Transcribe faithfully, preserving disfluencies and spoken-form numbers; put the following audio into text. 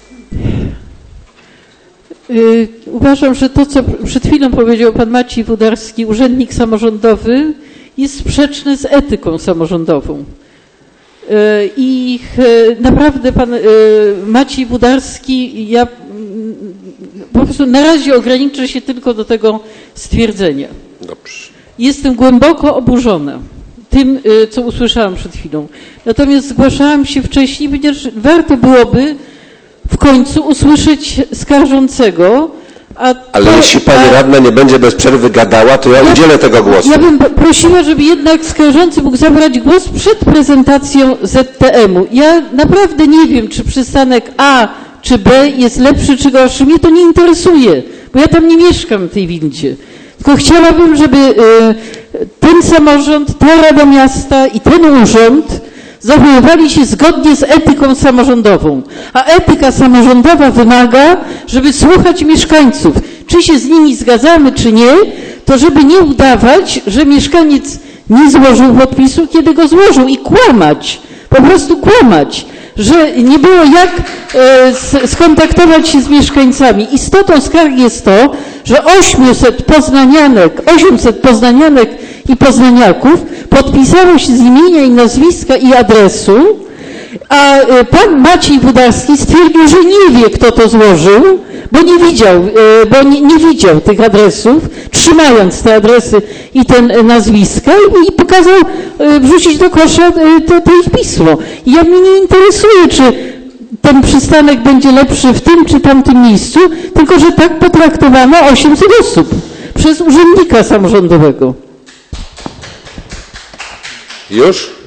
Yy, uważam, że to, co przed chwilą powiedział pan Maciej Wódarski, urzędnik samorządowy, jest sprzeczne z etyką samorządową. Yy, I yy, naprawdę pan yy, Maciej Wódarski, ja yy, po prostu na razie ograniczę się tylko do tego stwierdzenia. Dobrze. Jestem głęboko oburzona tym, yy, co usłyszałam przed chwilą. Natomiast zgłaszałam się wcześniej, ponieważ warto byłoby w końcu usłyszeć skarżącego. A Ale to, jeśli pani a, radna nie będzie bez przerwy gadała, to ja, ja udzielę tego głosu. Ja bym prosiła, żeby jednak skarżący mógł zabrać głos przed prezentacją Z T M-u. Ja naprawdę nie wiem, czy przystanek A czy B jest lepszy czy gorszy. Mnie to nie interesuje, bo ja tam nie mieszkam w tej windzie. Tylko chciałabym, żeby y, ten samorząd, ta Rada Miasta i ten urząd zachowywali się zgodnie z etyką samorządową. A etyka samorządowa wymaga, żeby słuchać mieszkańców. Czy się z nimi zgadzamy, czy nie, to żeby nie udawać, że mieszkaniec nie złożył podpisu, kiedy go złożył i kłamać. Po prostu kłamać, że nie było jak e, skontaktować się z mieszkańcami. Istotą skargi jest to, że osiemset poznanianek, osiemset poznanianek i poznaniaków podpisało się z imienia i nazwiska i adresu, a pan Maciej Wódarski stwierdził, że nie wie, kto to złożył, bo nie widział, bo nie, nie widział tych adresów, trzymając te adresy i te nazwiska i, i pokazał wrzucić do kosza to, to ich pismo. I ja mnie nie interesuje, czy ten przystanek będzie lepszy w tym czy tamtym miejscu, tylko że tak potraktowano osiemset osób przez urzędnika samorządowego. Już?